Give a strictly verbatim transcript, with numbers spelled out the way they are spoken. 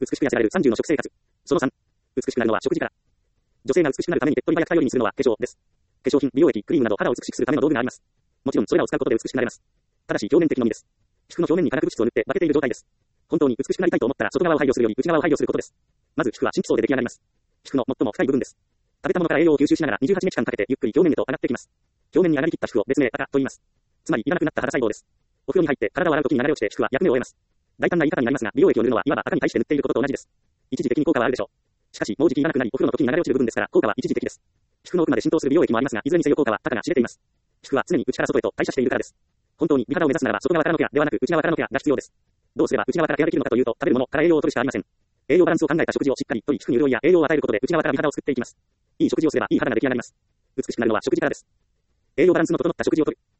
美しく痩せられるさんじゅうの食生活。そのさん、美しくなるのは食事から。女性が美しくなるために手っ取り早く頼りにするのは化粧です。化粧品、美容液、クリームなど肌を美しくするための道具があります。もちろんそれらを使うことで美しくなれます。ただし表面的のみです。皮膚の表面に化学物質を塗って化けている状態です。本当に美しくなりたいと思ったら外側を配慮するより内側を配慮することです。まず皮膚は新基層で出来上がります。皮膚の最も深い部分です。食べたものから栄養を吸収しながらにじゅうはちにちかんかけてゆっくり表面へと上がっていきます。表面に上がりきった皮膚を別名赤と言います。つまりいらなくなった肌細胞です。お風呂に入って体を洗うときに流れ落ちて皮膚は役目を終えます。大胆な言い方になりますが、美容液を塗るのはいわば赤に対して塗っていることと同じです。一時的に効果はあるでしょう。しかし、もうじきいらなくなり、お風呂の時に流れ落ちる部分ですから、効果は一時的です。皮膚の奥まで浸透する美容液もありますが、いずれにせよ効果はたかが知れています。皮膚は常に内から外へと代謝しているからです。本当に美肌を目指すならば、外側からのケアではなく、内側からのケアが必要です。どうすれば内側からケアできるのかというと、食べるものから栄養を取るしかありません。栄養バランスを考えた食事をしっかりとり、皮膚に潤いや栄養を与えることで内側から美肌を作っていきます。いい食事をすればいい肌が出来上がります。美しくなるのは食事からです。栄養バランスの整った食事をとる。